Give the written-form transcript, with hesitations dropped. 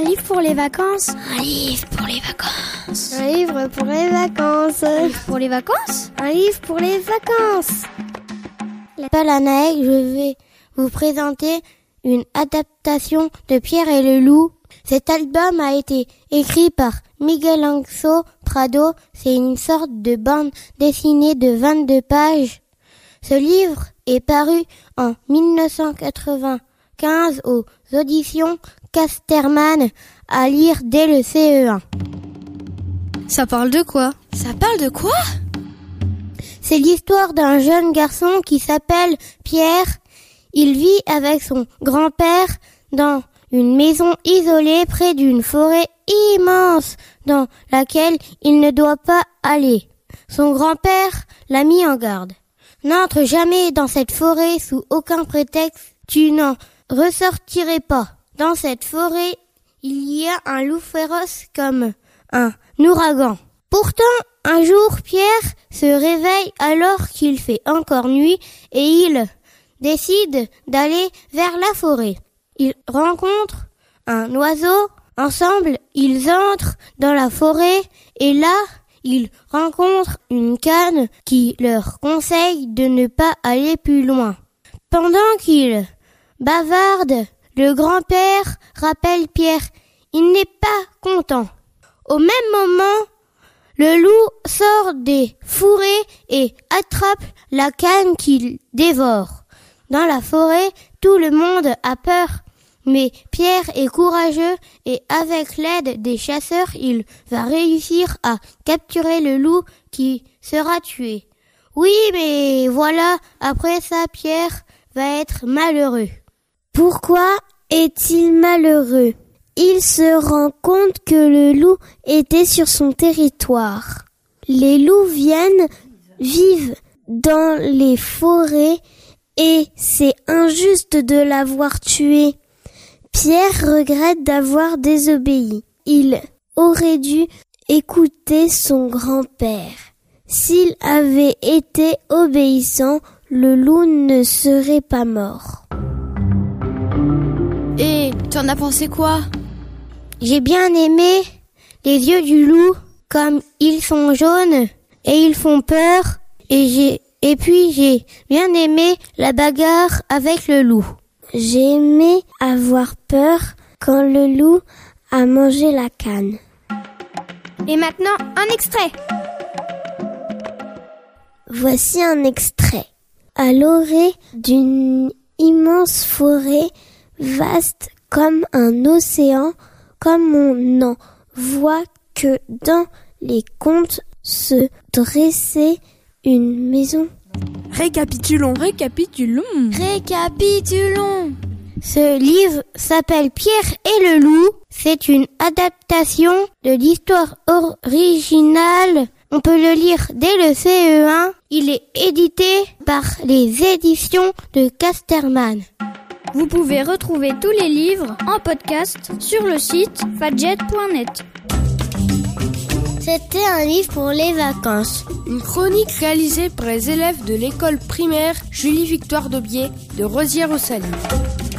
Un livre pour les vacances. Un livre pour les vacances. Un livre pour les vacances. Un livre pour les vacances. Un livre pour les vacances. Pas la Naël, je vais vous présenter une adaptation de Pierre et le loup. Cet album a été écrit par Miguel Ángel Prado. C'est une sorte de bande dessinée de 22 pages. Ce livre est paru en 1995 aux auditions Casterman, à lire dès le CE1. Ça parle de quoi ? C'est l'histoire d'un jeune garçon qui s'appelle Pierre. Il vit avec son grand-père dans une maison isolée près d'une forêt immense dans laquelle il ne doit pas aller. Son grand-père l'a mis en garde. N'entre jamais dans cette forêt sous aucun prétexte, tu n'en ressortirais pas. Dans cette forêt, il y a un loup féroce comme un ouragan. Pourtant, un jour, Pierre se réveille alors qu'il fait encore nuit et il décide d'aller vers la forêt. Il rencontre un oiseau. Ensemble, ils entrent dans la forêt et là, ils rencontrent une canne qui leur conseille de ne pas aller plus loin. Pendant qu'ils bavardent, le grand-père rappelle Pierre. Il n'est pas content. Au même moment, le loup sort des fourrés et attrape la canne qu'il dévore. Dans la forêt, tout le monde a peur. Mais Pierre est courageux et avec l'aide des chasseurs, il va réussir à capturer le loup qui sera tué. Oui, mais voilà, après ça, Pierre va être malheureux. Pourquoi est-il malheureux ? Il se rend compte que le loup était sur son territoire. Les loups vivent dans les forêts et c'est injuste de l'avoir tué. Pierre regrette d'avoir désobéi. Il aurait dû écouter son grand-père. S'il avait été obéissant, le loup ne serait pas mort. Et t'en as pensé quoi ? J'ai bien aimé les yeux du loup, comme ils sont jaunes et ils font peur. Et puis j'ai bien aimé la bagarre avec le loup. J'ai aimé avoir peur quand le loup a mangé la canne. Et maintenant, un extrait. Voici un extrait. À l'orée d'une immense forêt, vaste comme un océan, comme on n'en voit que dans les contes, se dressait une maison. Récapitulons. Ce livre s'appelle Pierre et le loup. C'est une adaptation de l'histoire originale. On peut le lire dès le CE1. Il est édité par les éditions de Casterman. Vous pouvez retrouver tous les livres en podcast sur le site fadjet.net. C'était un livre pour les vacances. Une chronique réalisée par les élèves de l'école primaire Julie-Victoire d'Aubier de Rosières-aux-Salines.